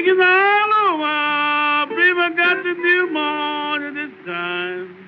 think it's all over. People got to do more this time.